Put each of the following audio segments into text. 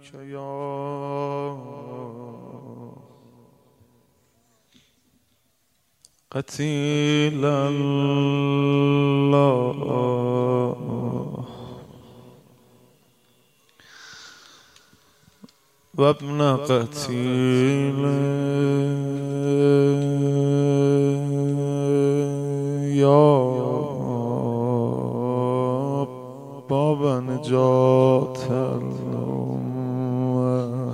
که یا قتیل الله و ابن قتیل یا باب نجات الامه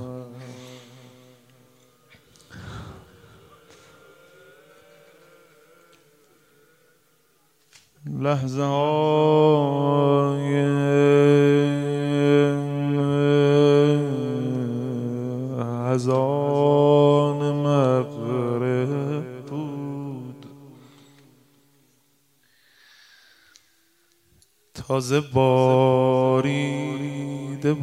لحظه های اذان مغرب بود، تازه باریده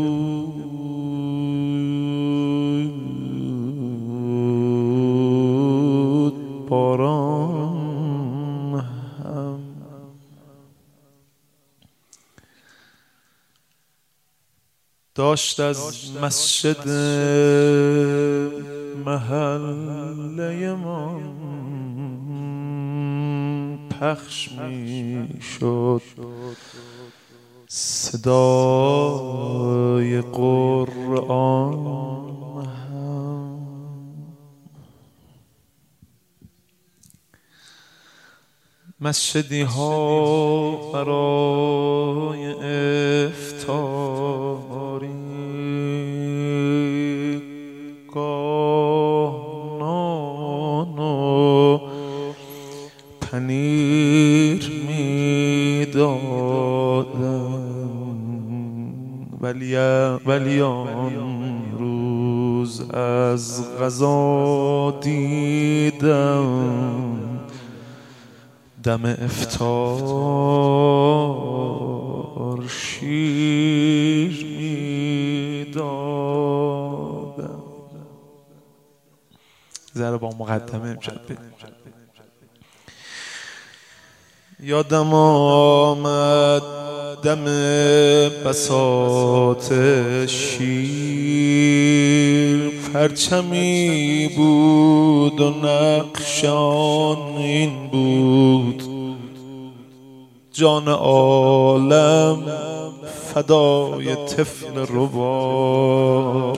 بود باران هم. داشت از مسجد محله ما پخش می شد صدای قرآن هم. مسجدی ها برای افطاری گاه نان و پنیر می دادن، ولی آن روز از غذا دیدم دم افطار شیر می دادن. ذره با مقدمه امشب یادم آمد دم بساط شیر، پرچمی بود و نقشان این بود، جان عالم فدای طفل رباب.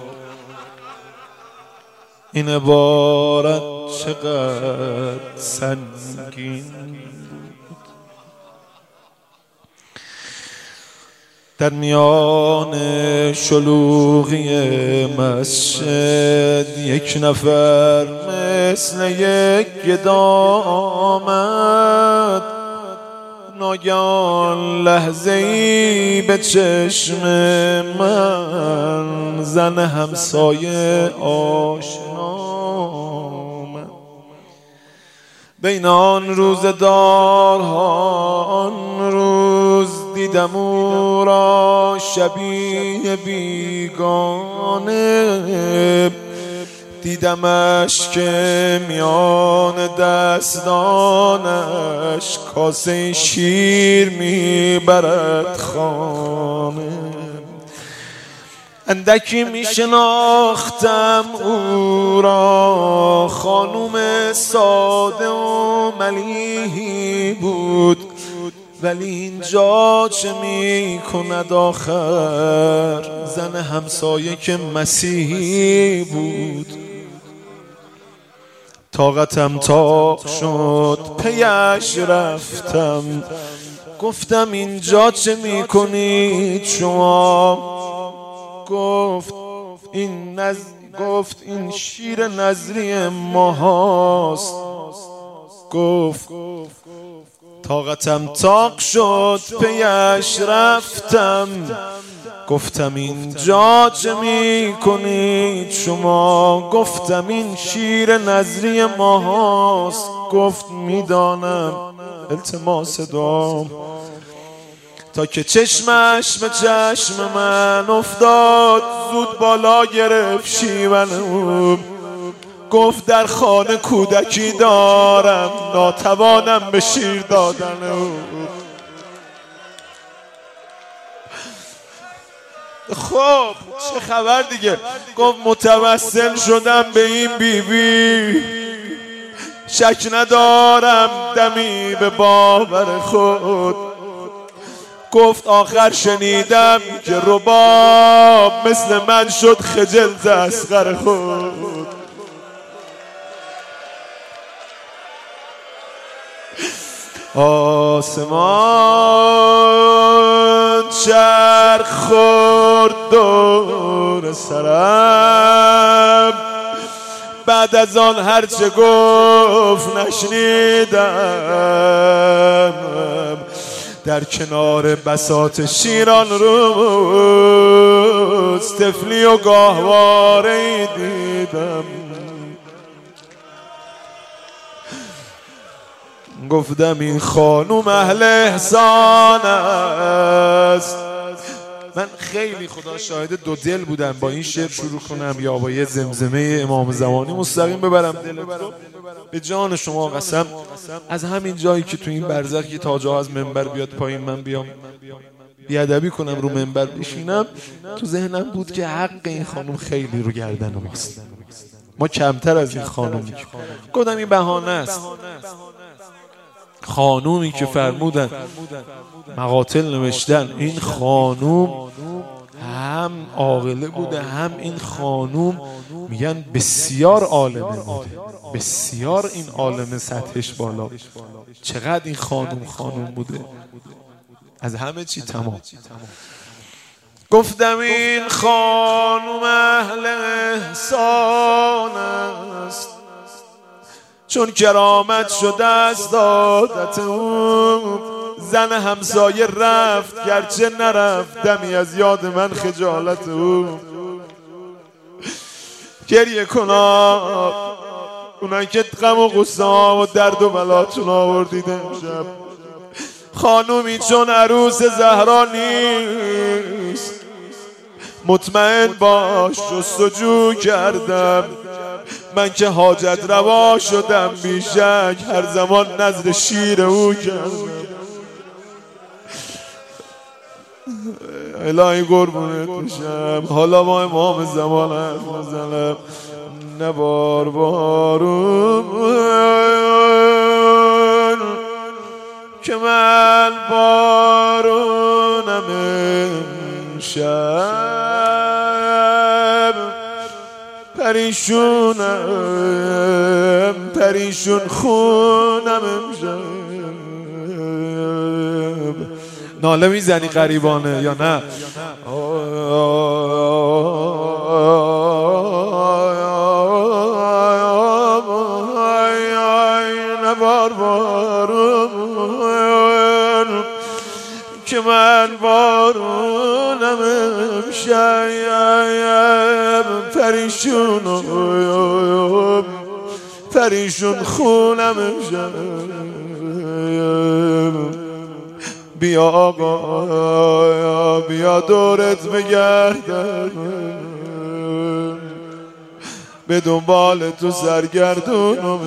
این عبارت چقدر سنگین در میان شلوغی مسجد یک نفر مثل یک گدا آمد. ناگهان لحظه‌ای به چشم من زن همسایه آشنا آمد. بین آن روزدارها آن روز دیدم او را شبیه بیگانه، دیدمش که میان دستانش کاسه شیر میبرد خانه. اندکی میشناختم او را، خانوم ساده و ملیحی بود، ولی اینجا چه می کند آخر؟ زن همسایه که مسیحی بود. طاقتم تاق شد پیش رفتم، گفتم اینجا چه می کنید شما؟ گفت این شیر نظری ما هاست. گفت طاقتم تاق شد پیش رفتم، گفتم اینجا چه می کنید شما؟ گفتم این شیر نظری ما هاست. گفت میدانم، التماس دعا. تا که چشمش به چشم من افتاد زود بالا گرفت شیون. گفت در خانه کودکی دارم، ناتوانم به شیر دادن. خب چه خبر دیگه؟ گفت متوسل شدم به این بیبی، شک ندارم دمی به باور خود. گفت آخر شنیدم که رباب مثل من شد خجل تسخر خود. آسمان چرخ خورد دور سرم، بعد از آن هرچه گفت نشنیدم. در کنار بساط شیران روز طفلی و گاهواره‌ای دیدم. گفتم این خانوم اهل احسان است. من خیلی خدا شاهد دو دل بودم با این شعر شروع کنم یا با یه زمزمه امام زمانی مستقیم ببرم دلت رو. به جان شما قسم از همین جایی که تو این برزخ یه تاجا از منبر بیاد پایین من بیام بیادبی کنم رو منبر بشینم، تو ذهنم بود که حق این خانوم خیلی رو گردن ماست، ما کمتر از این خانومی. گفتم این بهانه است. خانومی که فرمودن مقاتل نوشتن این خانوم هم عاقله بوده، هم این خانوم میگن بسیار عالمه بوده، بسیار این عالمه سطحش بالا. چقدر این خانوم بوده، از همه چی تمام. گفتم این خانوم اهل احسان است، چون کرامت شده است عادت او. زن همسایه رفت گرچه نرفت دمی از یاد من خجالت او. گریه کنا اونایی که غم و غصه ها و درد و بلاتون آوردید امشب. خانومی چون عروس زهرا نیست، مطمئن باش جستجو کردم. من که حاجت روا شدم بیشک، هر زمان نظر شیر او کردم. الهی قربونت میشم، حالا ما امام زمان حرف نزنم. نبار بارون که من بارونم امشب، پریشونم پریشون خونم امشب. ناله میزنی غریبانه یا نه؟ نبار بارون که من بارونم امشب، پریشونم پریشون خونم امشب. بیا آقا بیا دورت بگردم، به دنبال تو سرگردونم.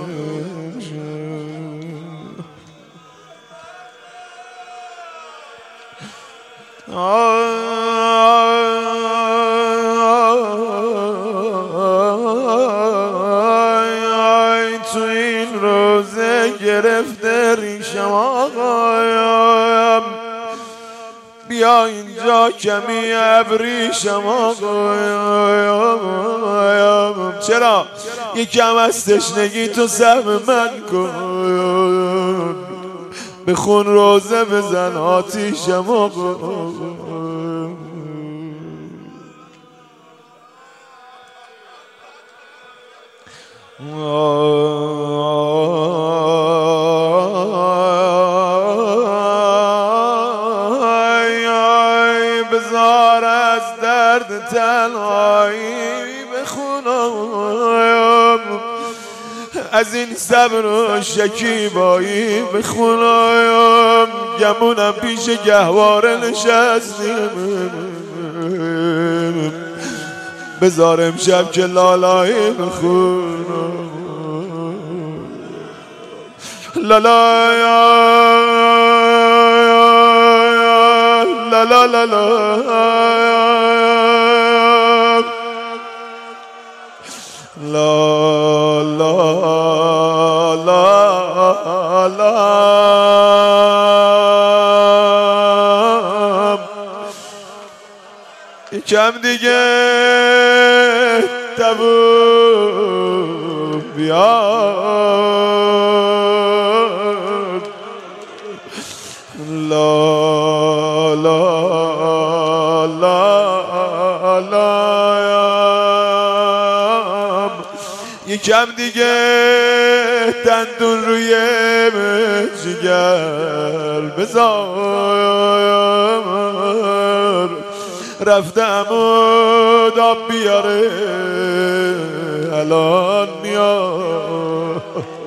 تو این روزه گرفته ریشم آقایم، بیا اینجا کمی ابریشم آقایم. چرا یکم از تشنگی تو سهم من کن، به خون روزه بزن آتیشم آقایم. بزار از درد تنهایی بخونم، از این صبر و شکیبایی بخونم. گمونم پیش گهواره نشستیم، بزار امشب که لالایی بخونم. لالا لا لا لا لا لا لا لا یکم دیگه تبون بیاد لا لا لا لا یکم دیگه دندون روی جگر بذار رفته عمود آب بیاره الان میاد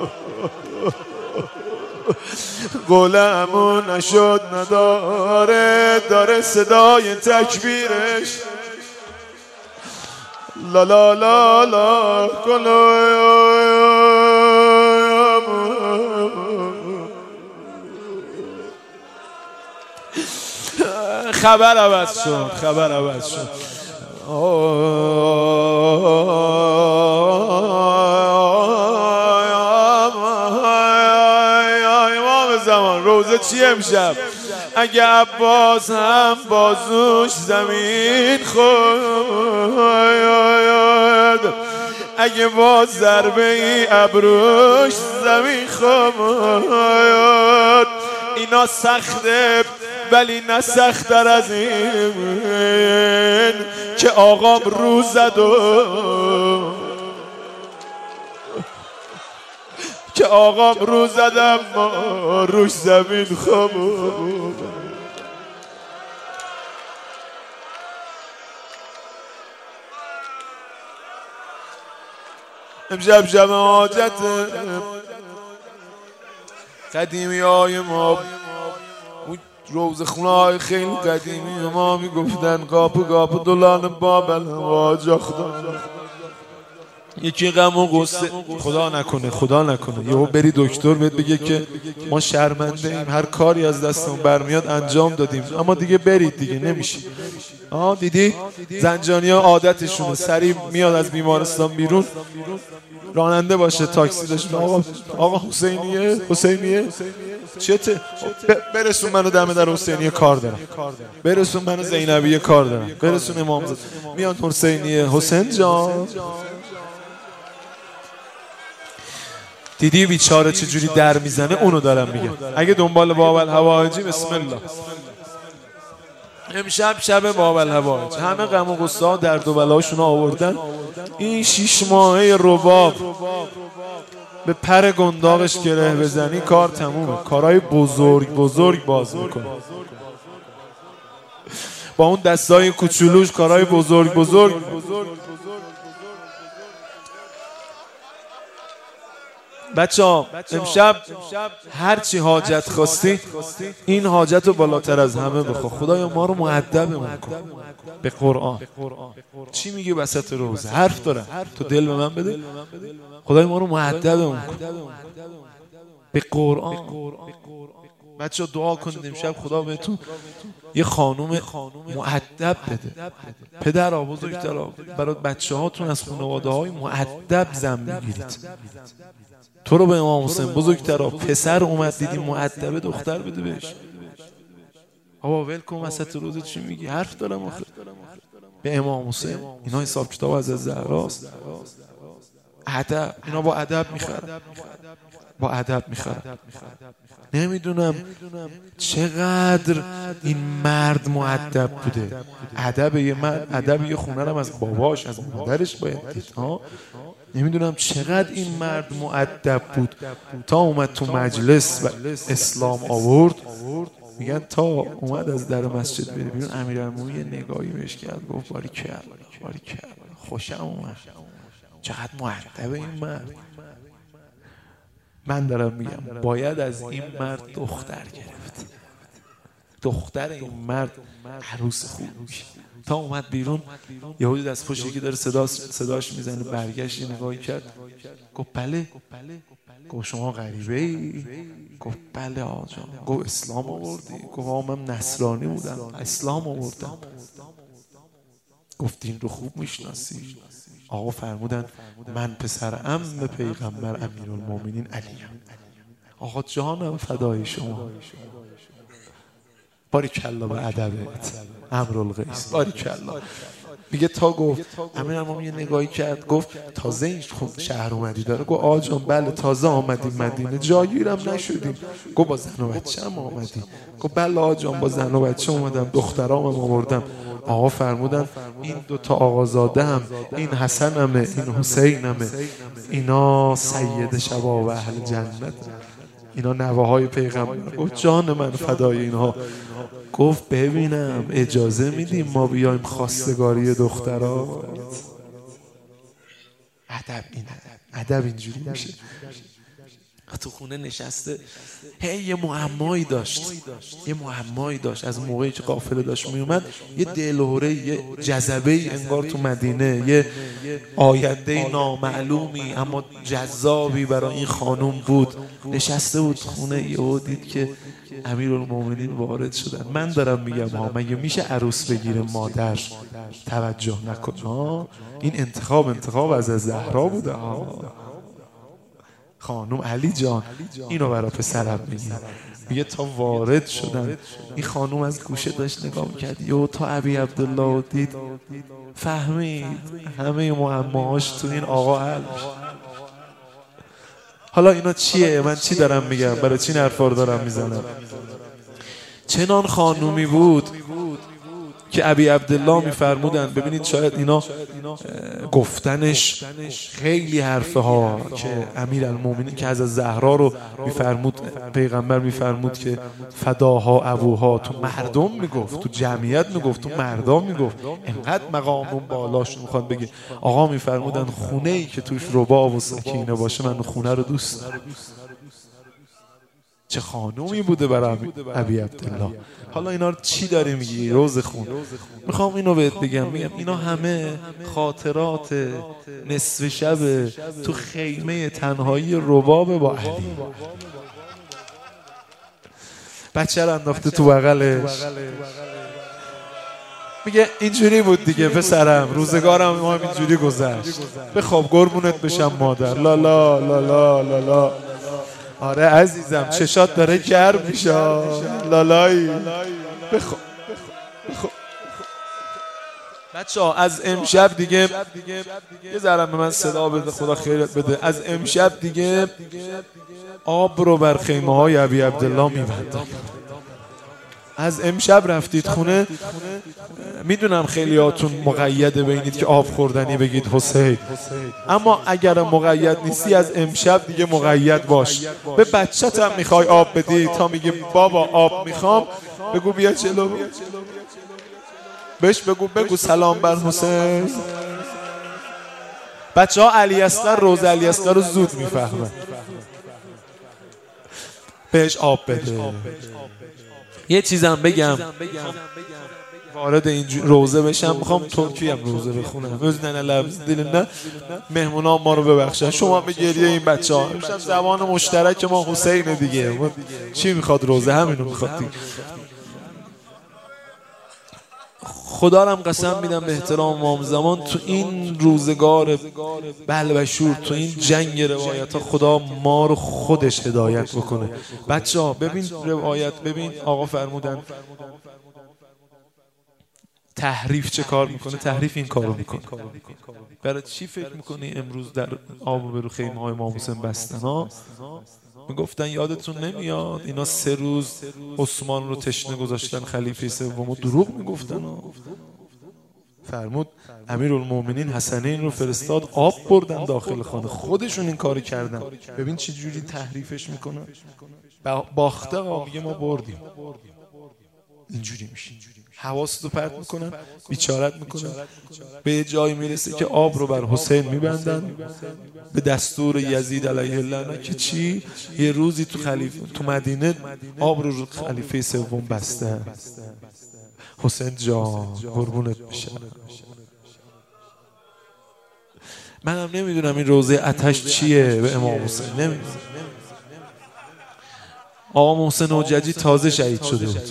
قولمون نشد نداره داره صدای تکبیرش لا لا لا لا خبر عوض شد خبر عوض شد امام زمان روزه چی امشب اگه عباس هم بازوش زمین خورد اگه با ضربه ای ابروش زمین خورد اینا سخته ولی نه سخت‌تر از این که آقام روز زد و که آقام روز زد اما روش زمین خورد امشب شب حاجت قدیمی های ما روز خونه های خیلی قدیمی ما میگفتن قاپ دولان بابل واجه خدا یکی غم و غصه خدا نکنه یهو بری دکتر بهت بگه که ما شرمنده ایم هر کاری از دستمون برمیاد انجام دادیم اما دیگه برید دیگه نمیشه دیدی زنجانی‌ها عادتشونه سریع میاد از بیمارستان بیرون راننده باشه تاکسی داشت آقا حسینیه چته برسون منو دم در حسینیه کار دارم برسون منو زینبیه کار دارم برسون امامزاده میاد حسینیه حسین جان دیدی بیچاره چجوری در میزنه اونو دارم میگم اگه دنبال باب الهوایجی بسم الله امشب شب باب الهوایج همه غم و غصه ها درد و بلاشون آوردن این 6 ماهه رباب به پر گنداقش گره بزنی کار تمومه کارهای بزرگ باز میکنه با اون دستای کوچولوش کارهای بزرگ بچه‌ها امشب هرچی حاجت خواستی این حاجت رو بالاتر از همه بخوا خدایا ما رو مؤدبمون کن به قرآن چی میگی وسط روزه حرف داره تو دل به من بده خدای ما رو مؤدبمون کن به قرآن بچه‌ها دعا کنید امشب خدا بهتون یه خانوم مؤدب بده پدرها بزرگترها برای بچه‌هاتون از خانواده‌های مؤدب زن بگیرید تو رو به امام حسین بزرگترها پسر اومد دیدی مؤدبه دختر بده بهش آقا ولکن وسط روزه چی میگی حرف دارم آخه به امام حسین اینا حساب کتاب از زهراست ادب اینا با ادب میخرن نمیدونم چقدر این مرد مؤدب بوده ادب یه مرد ادب یه خونه هم از باباش از مادرش باید دید نمیدونم چقدر این مرد مؤدب بود تا اومد تو مجلس و اسلام آورد میگن تا اومد از در مسجد بره بیرون امیرالمومنین یه نگاهی بهش کرد گفت باریکلا خوشم اومد چقدر مؤدبه این مرد من دارم میگم باید از این مرد دختر گرفت دختر این مرد عروس خوب میشه تا اومد بیرون یهودی دست پشت یکی داره صداش میزنه برگشت یه نگاهی کرد گفت بله گفت شما غریبه ای؟ گفت بله آقا جان. گفت اسلام آوردی؟ گفت من نصرانی بودم اسلام آوردم. گفت دین رو خوب میشناسی؟ آقا فرمودن من پسر عم پیغمبر امیرالمومنین علیم. آقا جانم فدای شما. باریکلا به ادبت امرالقیس، باریکلا. میگه تا گفت امیرالمومنین یه نگاهی کرد گفت تازه این شهر اومدی داره؟ گفت آقا جان بله تازه آمدیم مدینه، جاگیرم نشدیم. گفت با زن و بچه هم آمدی؟ گفت بله آقا جان با زن و بچه اومدم، دخترام هم آوردم. آقا فرمودن این دوتا آقازاده هم، این حسن همه این حسین همه، اینا سید شباب اهل جنت، اینا نواهای پیغمبر. گفت جان من فدای اینها. گفت ببینم اجازه میدیم ما بیایم خواستگاری دخترات؟ ادب اینه، ادب اینجوری میشه. تو خونه نشسته یه معمایی داشت از موقعی که قافله داشت میومد، یه دلهوره، یه جذبه انگار تو مدینه، یه آینده نامعلومی اما جذابی برای این خانم بود. نشسته بود خونه، یهو دید که امیرالمومنین وارد شدن. من دارم میگم ها، مگه میشه عروس بگیره مادر توجه نکنه؟ این انتخاب از زهرا بوده ها. خانم علی جان اینو برای پسرم میگه تا وارد شدن این خانم از گوشه داشت نگاه میکرد، یهو تا ابی عبدالله دید فهمید همه معماهاش تو این آقا حل میشه. حالا اینا چیه؟ من چی دارم میگم؟ برای چی حرفا رو دارم میزنم؟ چنان خانومی بود که ابی عبدالله میفرمودن، ببینید شاید اینا گفتنش خیلی حرفه ها که امیرالمومنین که از زهرا رو میفرمود، پیغمبر میفرمود که فداها ابوها، تو مردم میگفت، تو جمعیت میگفت، تو مردم میگفت، انقدر مقامون بالاش میخواد بگه. آقا میفرمودن خونه ای که توش رباب و سکینه باشه من خونه رو دوست دارم. چه خانومی بوده برای ابی عبدالله. حالا اینا رو چی داری میگی روز خون؟ میخوام اینو بهت بگم، میگم اینا همه خاطرات نصف شب تو خیمه تنهایی رباب با علی. بچه رو انداخته تو بغلش، میگه اینجوری بود دیگه پسرم، روزگارم ما اینجوری گذشت، بخواب قربونت بشم مادر. لا لا لا لا لا لا. آره عزیزم چشات داره گرم میشه، لالایی. بخواب بچه ها. از امشب دیگه یه ذره به من صدا بده، خدا خیرت بده. از امشب دیگه آب رو بر خیمه های ابی عبدالله میبندم. از امشب رفتید خونه، میدونم خیلی هاتون مقیده بینید که آب خوردنی بگید حسین، اما اگر مقید نیستی از امشب دیگه مقید باش. به بچت هم میخوای آب بدی، تا میگه بابا آب میخوام، بگو بیا جلو، بهش بگو سلام بر حسین. بچه ها علی اصغر، روز علی اصغر رو زود میفهمن، بهش آب بده. یه چیزم بگم وارد این روزه بشم، میخوام ترکی هم روزه بخونم. نه لفظ دل نه، مهمونا ما رو ببخشن، شما به گریه این بچه ها. امشب زبان مشترک ما حسین دیگه، چی میخواد روزه؟ همینو میخواد. خدا رم قسم میدم به احترام امام زمان، تو این روزگار بلبشور، تو این جنگ روایت ها، خدا ما رو خودش هدایت بکنه. بچه ها ببین روایت، ببین آقا فرمودن تحریف چه کار میکنه. تحریف این کارو میکنه. برای چی فکر میکنی امروز در آب برو خیمه های امام حسین بستن ها؟ میگفتن یادتون نمیاد اینا 3 روز عثمان رو تشنه گذاشتن، خلیفه سوم، دروغ میگفتن. فرمود امیرالمومنین حسنین رو فرستاد، آب بردن داخل خانه، خودشون این کاری کردن. ببین چه جوری تحریفش میکنن. باخته ها، میگه ما بردیم. اینجوری میشه، حواستو پرت میکنن، بیچارت میکنن. به جایی میرسه که آب رو بر حسین میبندن به دستور یزید علیه اللعنه، که چی؟ یه روزی تو مدینه آب رو خلیفه سوم بسته. حسین جان قربونت بشم. منم نمیدونم این روزه آتش چیه به امام حسین، نمیدونم. آقا محسن حجتی تازه شهید شده بود.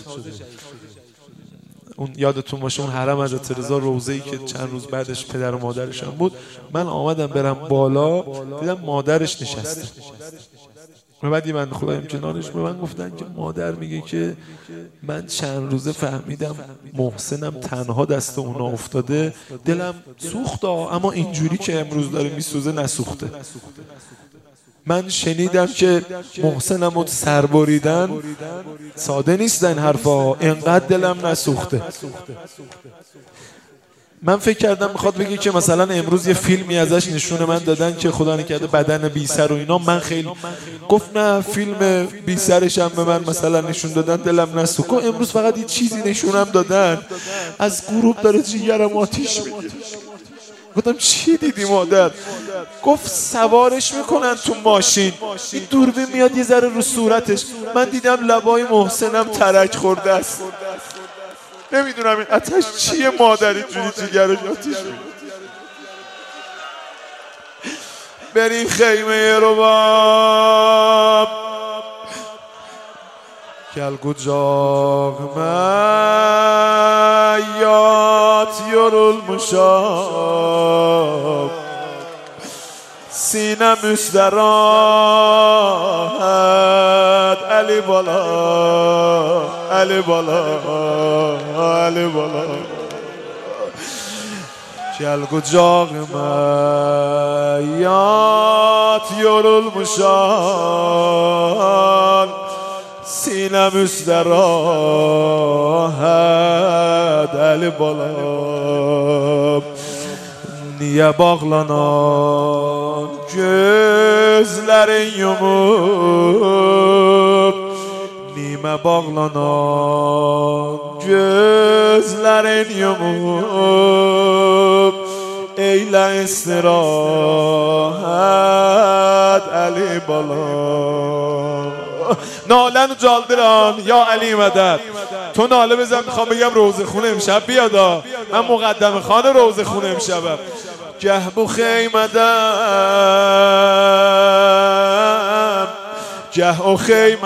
اون یادتون باشه اون حرم حضرت رضا روضه‌ای که چند روز بعدش پدر و مادرش هم بود، من آمدم برم بالا دیدم مادرش نشسته. بعد یه بنده خدایم کنارش به من گفتن که مادر میگه که من چند روزه فهمیدم محسنم تنها دست اونا افتاده، دلم سوخت اما اینجوری که امروز داره میسوزه نسوخته. من شنیدم که محسنم رو سربریدن، ساده نیست این حرفا، اینقدر دلم نسوخته. من فکر کردم میخواد بگه که مثلا امروز یه فیلمی ازش نشون من دادن که خدا نکرده بدن بی سر و اینا، من خیلی گفت نه فیلم بی سرش هم به من مثلا نشون دادن دلم نسوخت. امروز فقط یه چیزی نشونم دادن از غروب داره جیگرم آتیش میگیره. گفتم چی دیدی مادر؟ گفت سوارش میکنن تو ماشین، این دوربین میاد یه ذره رو صورتش، من دیدم لبای محسنم ترک خورده است. نمیدونم این آتش چیه مادر اینجوری جیگرش آتیش میگیره. بریم خیمه رباب کلگو جاغ میات یورل مشاب سینم استراحت علی بالا علی بالا علی بالا کلگو جاغ میات یورل مشاب سینم استراحت علی بالا niye bağlanan gözlerin yumup Nime bağlanan gözlerin yumup Eyle istirahat Ali Bala نالن و جالدران یا علی مدد تو ناله بزن میخوام بگم روزه خونه امشب بیادا من مقدم خانه روزه خونه امشبم گه بو خیمدم گه او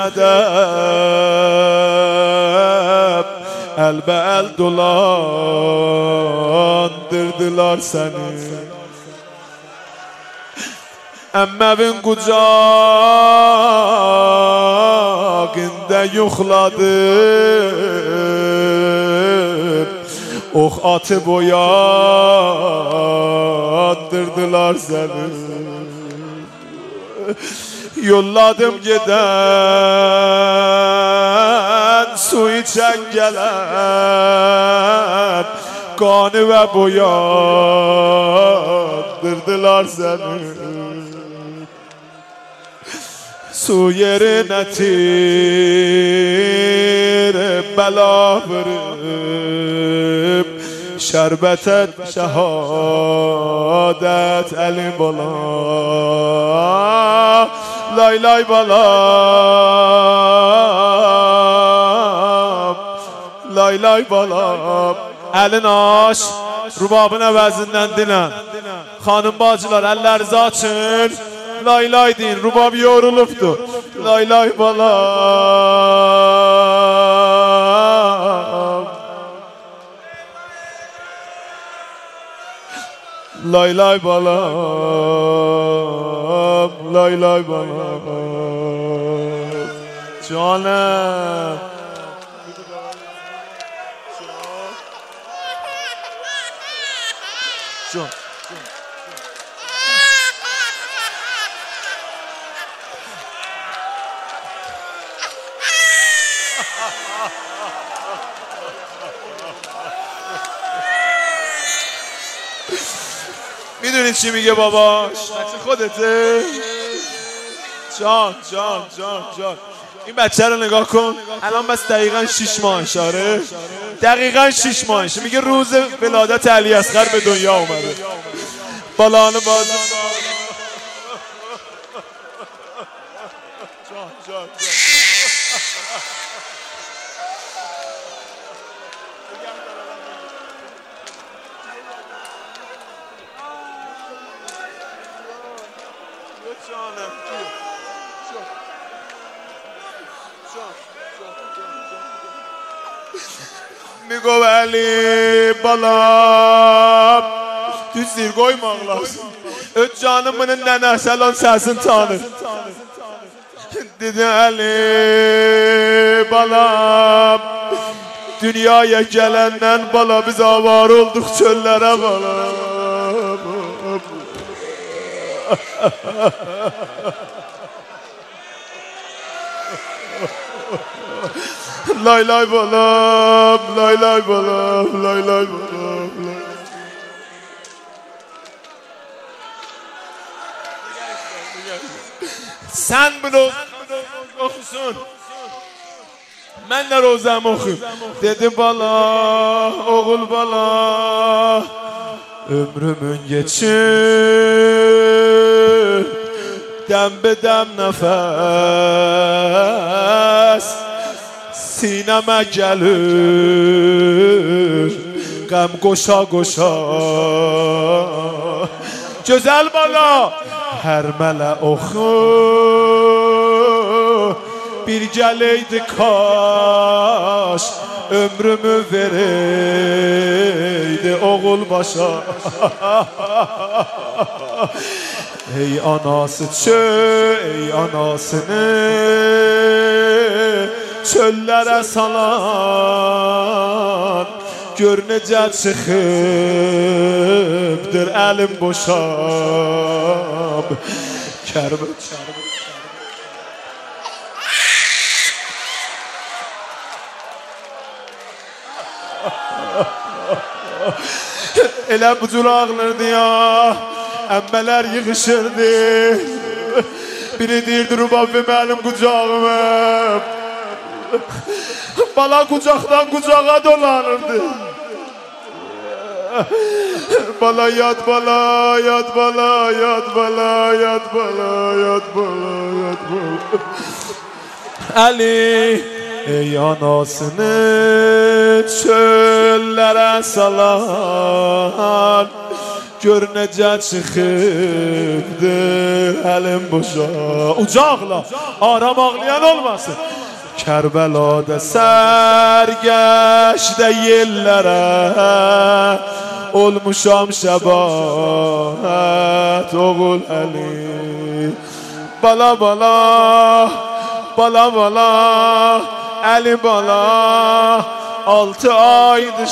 خیمدم البل دولان dirdiler seni Ama ben kucağında yuhladım Oh atı boyandırdılar seni Yolladım giden su içen gelen Kanı ve boyandırdılar seni Su yerine tire bela verip Şerbet et şehadet elim bala Lay lay balam Lay lay balam Elin aç Rubabın əvəzindən dinən Xanım bacılar əllərinizi açın Lay lay deyin, rubab yorulubdu. Lay lay balam Lay lay balam Lay lay balam Canım Can میدونید چی میگه باباش؟ بچه خودته؟ جان جان جان جان این بچه رو نگاه کن الان بس دقیقا 6 ماهش آره؟ دقیقا 6 ماهش میگه روز ولادت علی اصغر به دنیا اومده بالانه باز جان جان جان میگو علی بالا تو سیرگوی مغلاس canımın nənəsi lan səsin tanır Dedi Ali balam Dünyaya gelenden bala biz avar olduk çöllere balam Lay lay balam lay lay balam lay lay balam Sen bunu okusun Ben de rozam okuyum Dedi bala oğul bala Ömrümün geçir Dem bedem nefes Sineme gelir Gəm qoşa qoşa Gözəl bala Hər mələ oxu Bir gələydi kaş Ömrümü vereydi oğul başa Ey anası ey anasını Çöllərə salan Gör necə çıxıbdır əlim boşab Kərbə Elə bu cür ağlardı ya Əmmələr yığışırdı Biri deyirdi Rubabbi mənim qucağıma Bala kucaktan kucağa dolanırdı Bala yat bala yat bala yat bala yat bala yat bala yat bala Ali ey anasını çöllere salan Gör necə çıxıbdır əlim boşa Ucaqla aram ağlayan olmasın Kərbəlada sərgəşdə yellərə Olmuşam şəbahət oğul Əli Bala bala, bala bala, Əli bala 6 aydır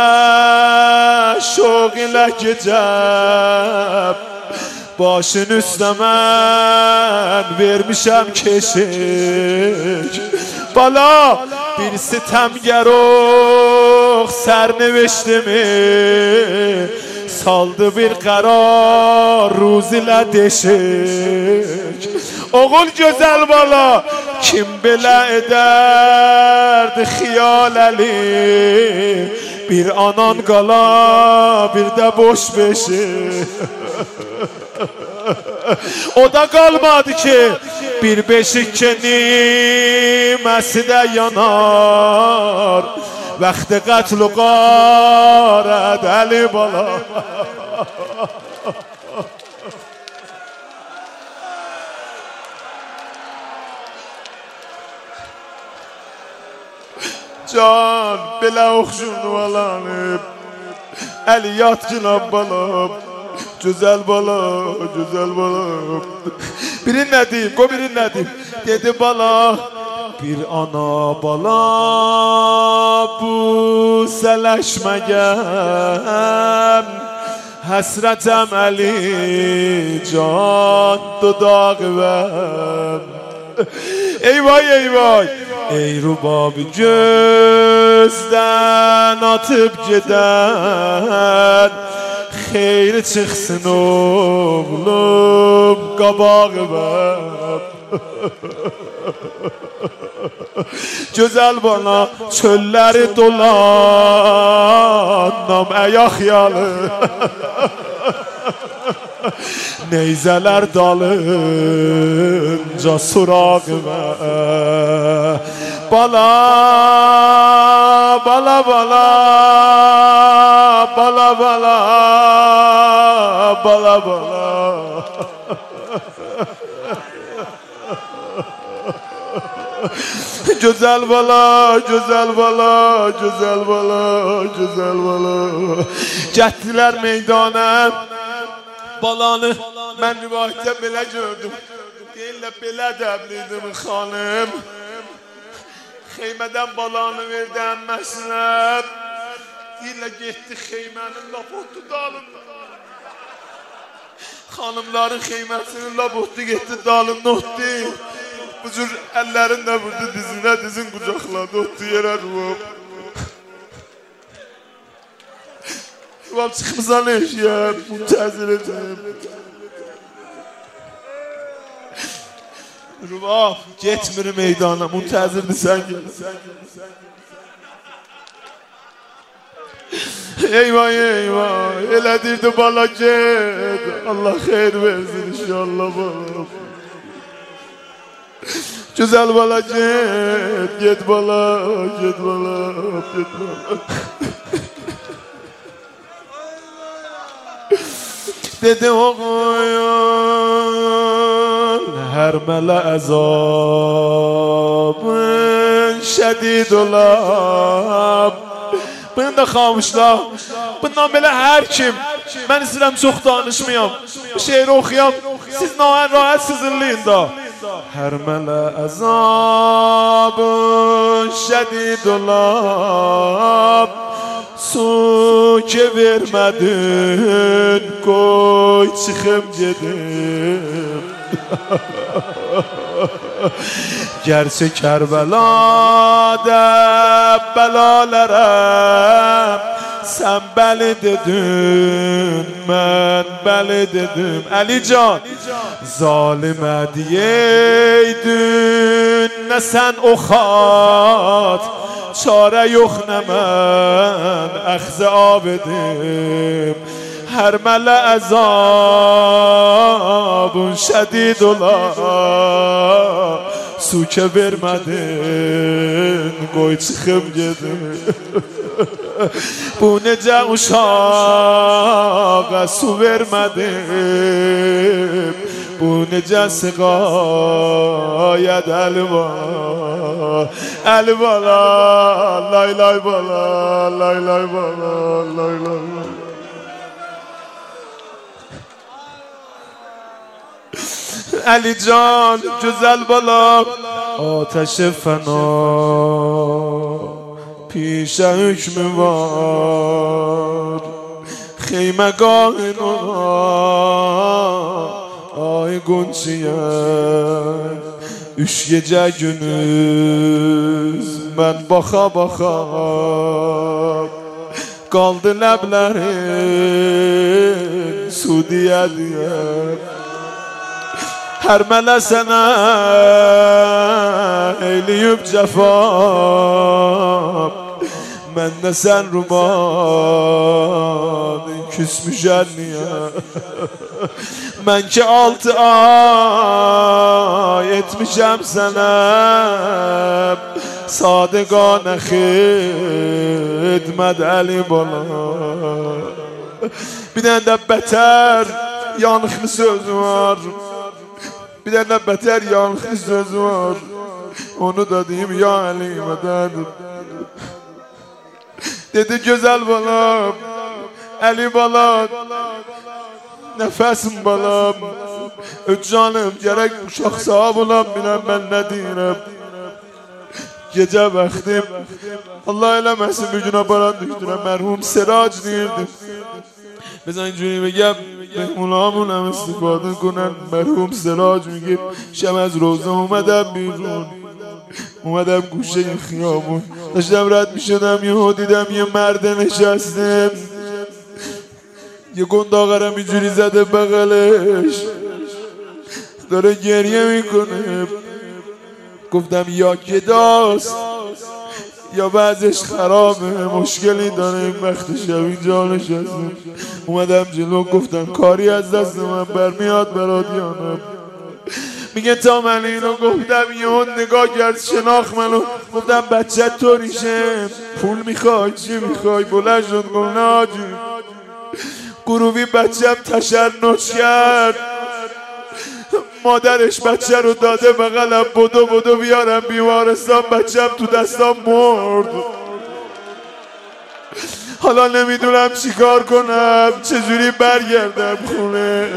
şoq ilə gecəm Başın üstə mən vermişəm keşik Bala bir sitemger ox sərneveşdimi Saldı bir qərar ruz ilə deşik Oğul gözəl bala kim belə edərdi xiyal Əli Bir anan qala bir də boş beşik O da kalmadı ki bir beşik niməsi də yanar Vaxtı qatlu qarət Əli bala Can belə oxşunvalanıb Əli yat cinab balam Güzel bala, güzel bala Birin nə deyim, qoy birin nə deyim Dedi bala Bir ana bala bu sələşməgəm Həsrətəm Əli can dodağım Eyvay eyvay Ey rubabi gözdən atıp gedən Xeyri çıxsın oğlum qabağıma Gözəl bana çölləri dolanam əyaq yalı Neyzələr dalınca surağıma Bala, bala, bala Bala, bala, bala, bala Güzel bala, güzel bala, güzel bala, güzel bala. Getdilər meydana. Balanı mən rivayətdə belə gördüm. Deyirlər belə dəblidim xanım. Xeymədən balanı verdi əmməsinə. Deyirlər getdi xeymənin lapotdu dalında. Xanımların xeyməsinin lapotdu getdi dalında otdu. Bu cür əllərin də vurdu dizinə, dizin qucaqladı, otdu yerə ruvab. Ruvab çıxmısan eşyə, müntəzir edəm. Ruvab, getmir meydana, müntəzirdir sən gəl. Eyvah, eyvah, elədirdi bala get. Allah xeyr versin inşallah balam. Güzel bala get bala, get bala, get bala. Dedi oğul, her mele azabın şedid olab. Bunu da xamışlar. Bundan belə hər kim, mən istəyirəm çox danışmayam. Bu şeiri oxuyam, siz rahat sızırlayın da. Her mele azabın şedid olab. Su ki vermədin, qoy çıxım gedim. Gerçi Kərbəlada bəlalərəm, sən bəli dedin, mən bəli dedim. Əlican, zalimə deyeydin, nə sən oxat, çare yox nə mən əxzə avedim. Hər mələ əzabın şədid ola, su ki vermədin, qoy çıxım gedim. Bu necə uşağa su vermədim, bu necə siqayət əli bala, lay lay bala, lay lay bala, lay lay bala. Əlican, güzel bala, ateş fena, پیشه hükmü var. Xeymegahın ona, ay Gonçiye. Üç gece gündüz ben baka baka, kaldı ləblərin su diye diye. Hər mələ sənə eyliyib cəfa, mən də sən rumanı küsmüşən niyə? Mən ki 6 ay etmişəm sənə, sadiqanə xidmət əli bala. Bir dənə də bətər yanıqlı söz var, bir dənə bətər yanıqlı söz var, onu da deyim ya Əli mədəd. Dedi güzel balam, Əli balam, nəfəsim balam, canım gərək uşaq sahab olam, biləm mən nə deyirəm. Gecə bəxtim, Allah eləməsin bir gün aparan düşdürəm, mərhum Sirac deyirdim. Mesela اینجوری بگم مهمونامون هم استفاده کنن. مرحوم سراج میگه شب از روزه اومدم بیرون، اومدم گوشه خیابون، داشتم رد میشدم یهو دیدم یه مرد نشسته، یه گنداغرم اینجوری زده بغلش داره گریه میکنه. گفتم یا گداست یا وضعش خرابه، مشکلی داره، این وقت شب اینجا نشستم. اومدم جلو گفتم کاری از دست من برمیاد برات یا نه؟ میگه تا من اینو گفتم یهو نگاه کرد شناخت منو. گفتم بچه طوریشه، پول میخوای چی میخوای؟ بلند شد گفت نه آجی. گروهی بچم تشنج کرد، مادرش بچه رو داده بغلم، بدو بیارم بیمارستان، بچم تو دستم مرد. حالا نمیدونم چیکار کنم، چجوری برگردم خونه.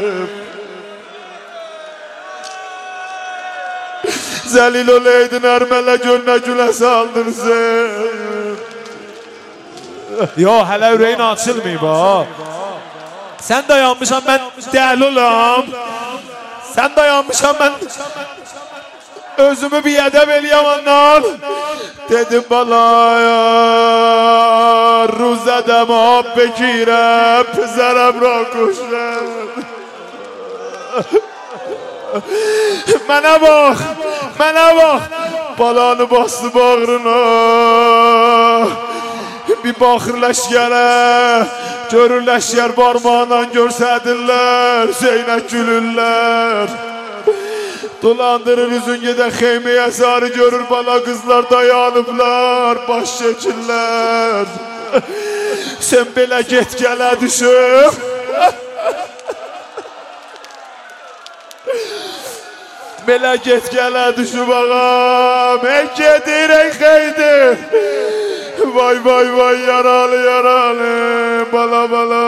Zəlil oleydin ərmələ gönlə saldırırsın. Yo, hələ ürəyin açılmayıb ha. Sən dayanmışam, mən dəli olam. Sən dayanmışam, mən özümü bir ədəb eləyəm ondan. Dedim balaya ruzədəm ab bekirəm, pizərəm ra koşrəm. Mənə bax, balanı bastı bağrına. Bir baxır ləşkərə, görür ləşkər barmağından görsədirlər, Zeynək gülürlər. Dolandırır üzün gedən xeyməyə sarı, görür bala qızlar dayanıblar, baş çəkirlər. Sən belə get gələ düşüb. Belə get gələ düşüb ağam, ey gedir ey xeydir. Vay yaralı bala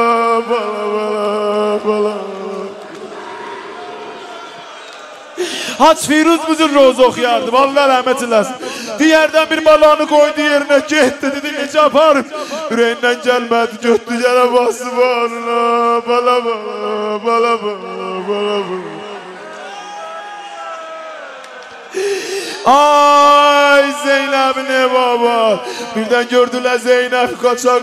Hac Firuz bizim roza oxuyardım, Allah rəhmət eləsin. Digərdən bir balanı qoydu yerinə, getdi, dedi necə aparım. Ürəyindən gəlmədi, götdü gələ bası bağrına. Bala Ay Zeynəb ne baba. Birdən gördülər Zeynəb qaça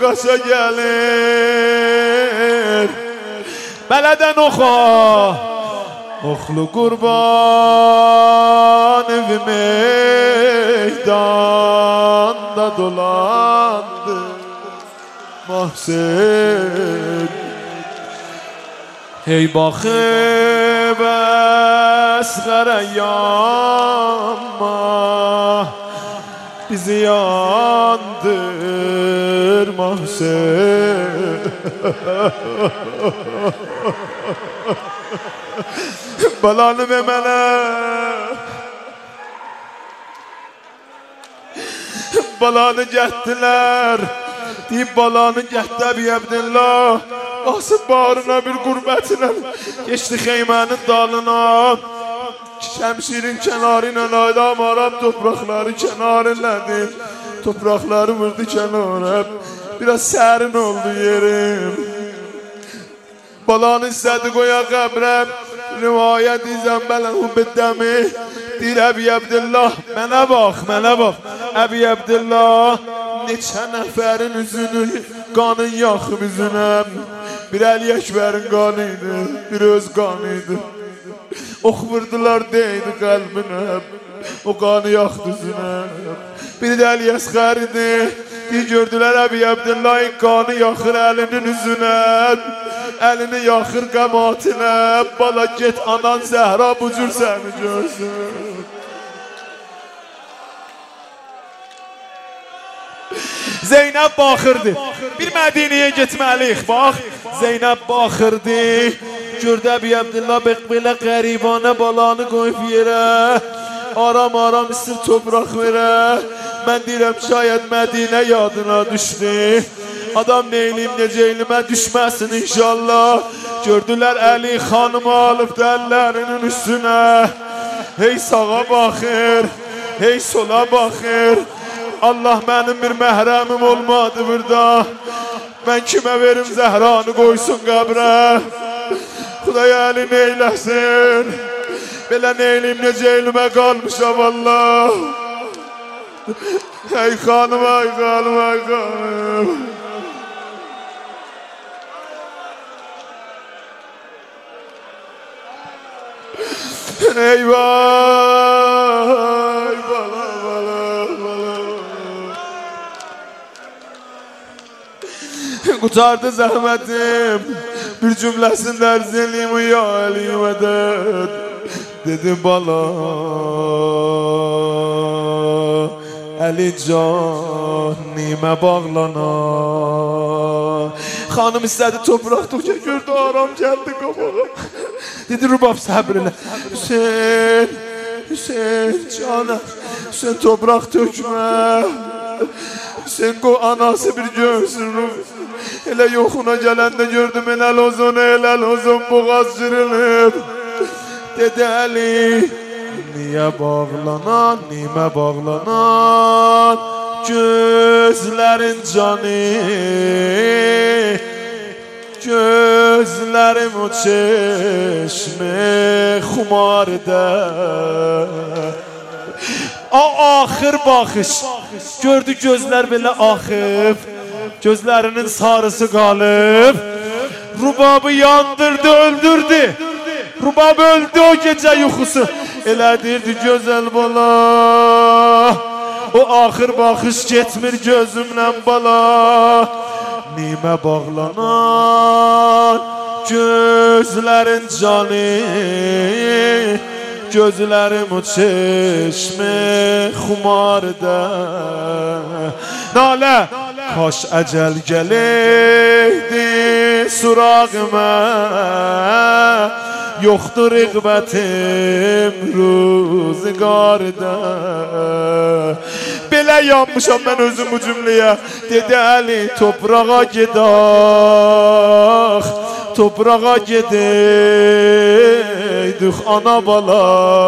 gəlir. Bələdən oxa, oxlu qurban evi meydanda dolandı Mahsen. Hey baxıb əsğərə yanma, bizi yandır Mahsen. Balanı ve mənə, balanı gətdilər, deyib balanı gətdə Əbi Əbdillah. Basıb bağrına bir qurbətinə, geçdi xeymənin dalına. Şəmşirin kənarı ilə aydam Arab topraqları kənarınlədi. Topraqları vurdu kənara, biraz sərin oldu yerim. Balanı istədi qoya qəbrəm, rivayət izəm bələnhu biddəmi. Deyir Əbi Əbdillah, mənə bax. Əbi Əbdillah, neçə nəfərin üzünü qanın yaxıb üzünəm. Bir Əli Əkbərin qanı idi, bir öz qanı idi. Ox vurdular deydi qəlbinə, o qanı yaxdı üzünə. Bir də Əli Əsğər idi, gördülər Əbi Əbdillahin qanı yaxır əlinin üzünə. Əlini yaxır qəmatinə, bala get anan Zəhra bu cür səni görsün. Zeynəb baxırdı, bir Mədiniyə getməliyik, bax. Zeynəb baxırdı, gördü Əbi Əbdillah belə qəribanə balanı qoyub yerə. Aram istir topraq verə. Mən deyirəm şayət Mədinə yadına düşdü. Adam neyliyim necə elimə düşməsin inşallah. Gördülər Əli xanımı alıb dəllərinin üstünə. Hey sağa baxır, hey sola baxır. Allah mənim bir məhrəmim olmadı burada. Mən kimə verim Zəhranı qoysun qəbrə. Xudaya Əli neyləsin. Belə neyliyim necə elimə qalmışam Allah. Ey xanım, ey xanım, ey xanım. Eyvah, bala. Qutardı zəhmətim, bir cümləsində ərz eləyim ya Əli mədəd. Dedi bala, Əli can nimə bağlana. خانم زده توبراق تو که کرد آرام کرده گفت دیدی رباب صبر نه Hüseyin canım Hüseyin toprak dökme Hüseyin anası bir görsün Hele yokuna gelende gördüm elal ozun boğaz cırılıb Dedi Ali Niye bağlanan Gözlerin canı Gözlerim o çeşme xumarda Ahır bakış Gördü gözler belə axıb Gözlərinin sarısı qalıb Rubabı yandırdı, öldürdü Rubabı öldü o gecə yuxusu Elədirdi gözəl bala O ahır baxış getmir gözümlə bala Nimə bağlanan gözlərin canı Gözlərim o çeşme xumarda Nalə Kaş əcəl gələydi surağıma Yoxdur rəğbətim ruzgarda Belə yanmışam mən özüm bu cümləyə Dedi Əli toprağa gedək Toprağa gedəydik ana bala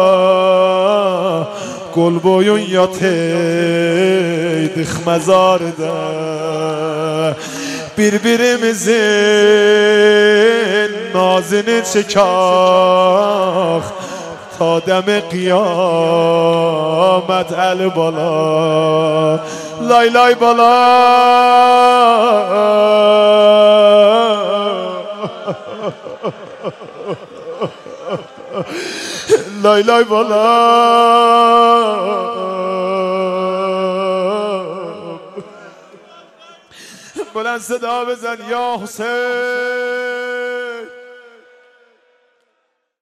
Qol boyun yataydık məzarda Birbirimizin nazını çəkək Ta dəmi qiyamət əli bala Lay lay bala Lay lay bala بلند صدا بزن یا حسین